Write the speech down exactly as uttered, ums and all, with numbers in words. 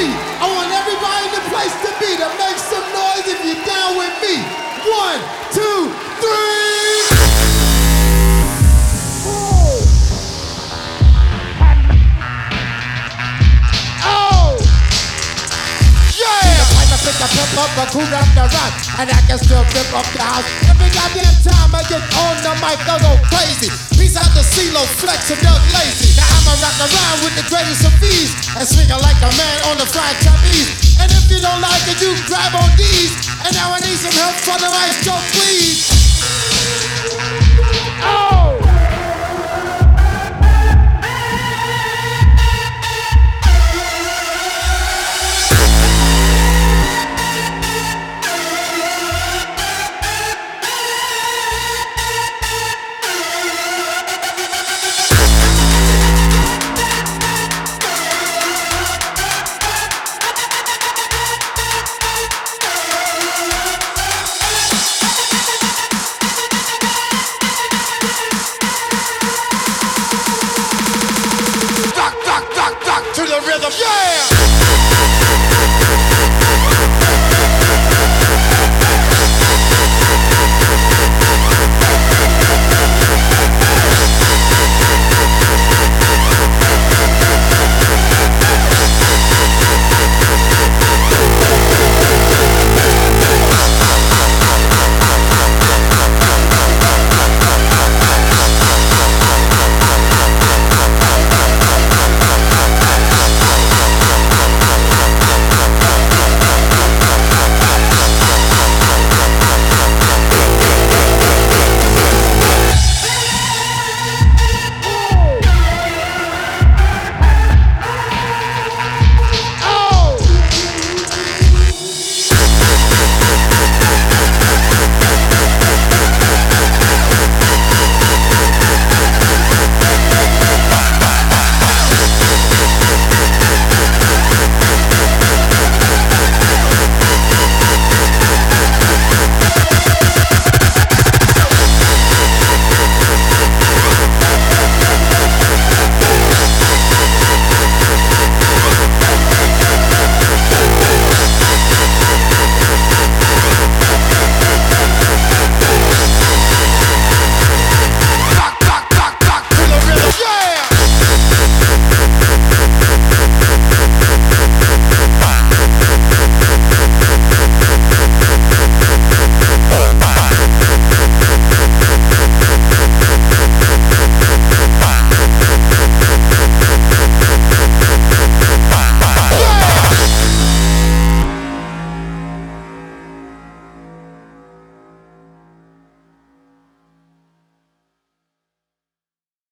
three. I want everybody in the place to be to make some noise if you're down with me. One, two, three. Oh! Yeah! I pick a pimp up a cool up the run, and I can still rip up the house. Every goddamn time I get on the mic, I go crazy. Peace out to CeeLo, Flex, and Doug Lazy. Now I'ma rock around with the greatest of ease and swinging like a man on the fried trapeze. And if you don't like it, you grab on these. And now I need some help from the maestro, please. Oh! To the rhythm, yeah!